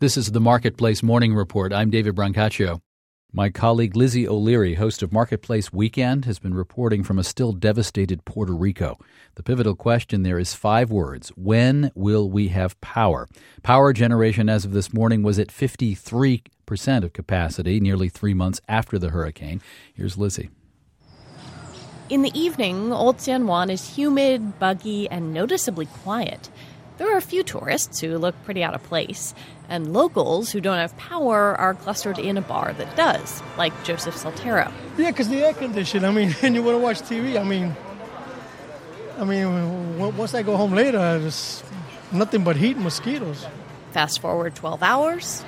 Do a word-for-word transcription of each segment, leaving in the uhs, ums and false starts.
This is the Marketplace Morning Report. I'm David Brancaccio. My colleague Lizzie O'Leary, host of Marketplace Weekend, has been reporting from a still devastated Puerto Rico. The pivotal question there is five words. When will we have power? Power generation as of this morning was at fifty-three percent of capacity, nearly three months after the hurricane. Here's Lizzie. In the evening, Old San Juan is humid, buggy, and noticeably quiet. There are a few tourists who look pretty out of place, and locals who don't have power are clustered in a bar that does, like Joseph Soltero. Yeah, because the air conditioning, I mean, and you want to watch T V, I mean, I mean, once I go home later, there's nothing but heat and mosquitoes. Fast forward twelve hours.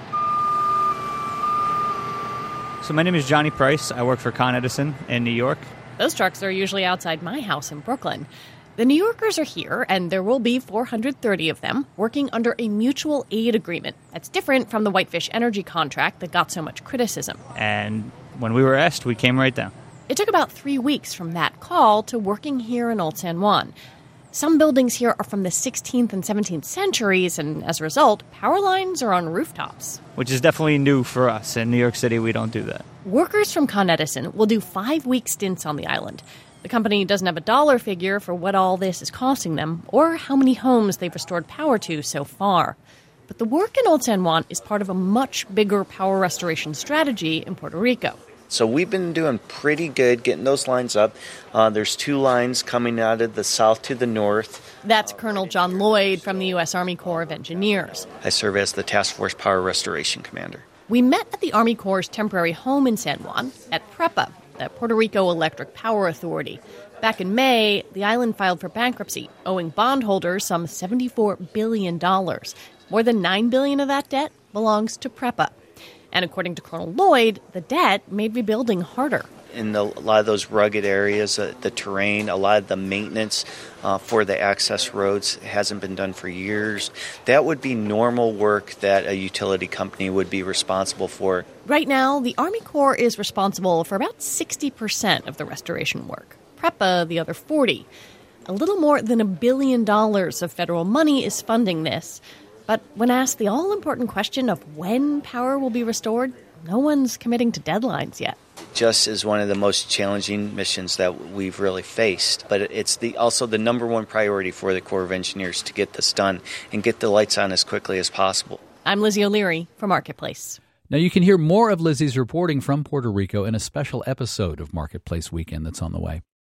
So my name is Johnny Price. I work for Con Edison in New York. Those trucks are usually outside my house in Brooklyn. The New Yorkers are here, and there will be four hundred thirty of them working under a mutual aid agreement. That's different from the Whitefish Energy contract that got so much criticism. And when we were asked, we came right down. It took about three weeks from that call to working here in Old San Juan. Some buildings here are from the sixteenth and seventeenth centuries, and as a result, power lines are on rooftops. Which is definitely new for us. In New York City, we don't do that. Workers from Con Edison will do five-week stints on the island. The company doesn't have a dollar figure for what all this is costing them or how many homes they've restored power to so far. But the work in Old San Juan is part of a much bigger power restoration strategy in Puerto Rico. So we've been doing pretty good getting those lines up. Uh, there's two lines coming out of the south to the north. That's Colonel John Lloyd from the U S Army Corps of Engineers. I serve as the Task Force Power Restoration Commander. We met at the Army Corps' temporary home in San Juan at PREPA, the Puerto Rico Electric Power Authority. Back in May, the island filed for bankruptcy, owing bondholders some seventy-four billion dollars. More than nine billion dollars of that debt belongs to PREPA. And according to Colonel Lloyd, the debt made rebuilding harder. In the, a lot of those rugged areas, uh, the terrain, a lot of the maintenance uh, for the access roads hasn't been done for years. That would be normal work that a utility company would be responsible for. Right now, the Army Corps is responsible for about sixty percent of the restoration work. PREPA, the other forty. A little more than a billion dollars of federal money is funding this. But when asked the all-important question of when power will be restored, no one's committing to deadlines yet. Just is one of the most challenging missions that we've really faced. But it's the also the number one priority for the Corps of Engineers to get this done and get the lights on as quickly as possible. I'm Lizzie O'Leary for Marketplace. Now, you can hear more of Lizzie's reporting from Puerto Rico in a special episode of Marketplace Weekend that's on the way.